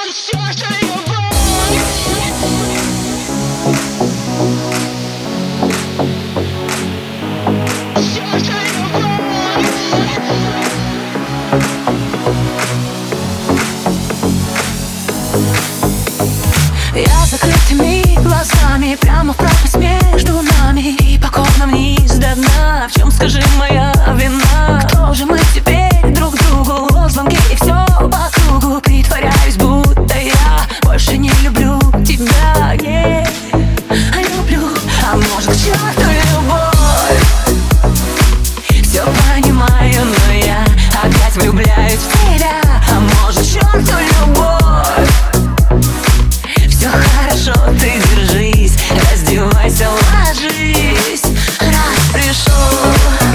Я закрытыми глазами прямо в пропасть между нами и покорно вниз до дна. В чем, скажи, моя вина? Кто же мы теперь друг другу? Звонки и все по кругу. Притворяюсь, будто я больше не люблю тебя. Люблю, а может, к черту любовь? Все понимаю, но я опять влюбляюсь в тебя. А может, к черту любовь? Все хорошо, ты держись, раздевайся, ложись, раз пришел.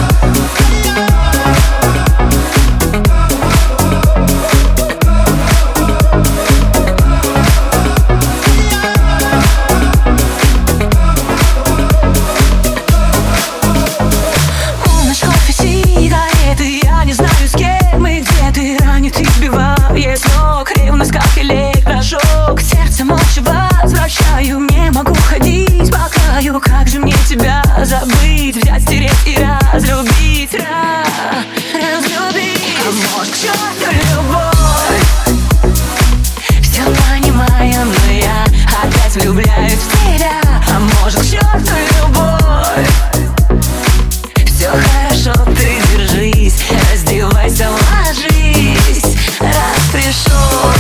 Полночь, кофе, сигареты, я не знаю, с кем и где ты. Ранит и сбивает с ног, ревность как электрошок. Сердце молча возвращаю, не могу ходить по краю. Как же мне тебя забыть, взять, стереть и разлюбить, разлюбить. А может, к черту любовь? Все понимаю, но я опять влюбляюсь в тебя. А может, к черту любовь? Все хорошо, ты держись, раздевайся, ложись, раз пришел.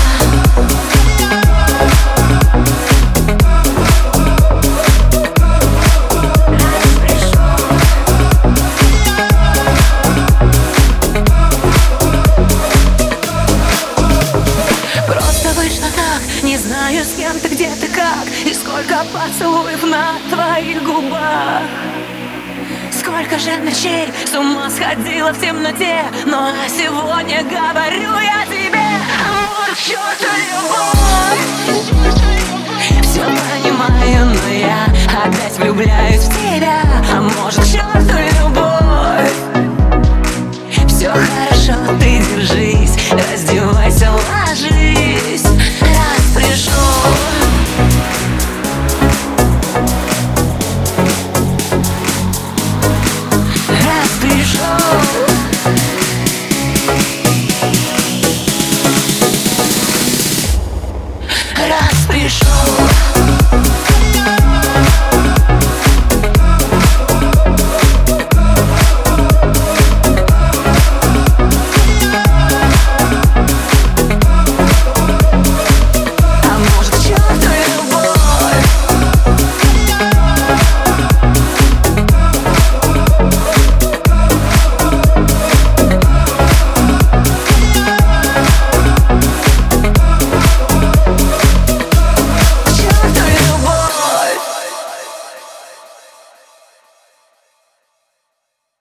Вышло так, не знаю, с кем ты, где ты, как. И сколько поцелуев на твоих губах. Сколько же ночей с ума сходила в темноте. Но сегодня говорю я тебе, вот к черту любовь. Все понимаю, но я опять влюбляюсь в тебя. А может, к черту любовь? Все хорошо, ты держись, раздевайся, ложись, раз пришел. Раз пришел. Раз пришел.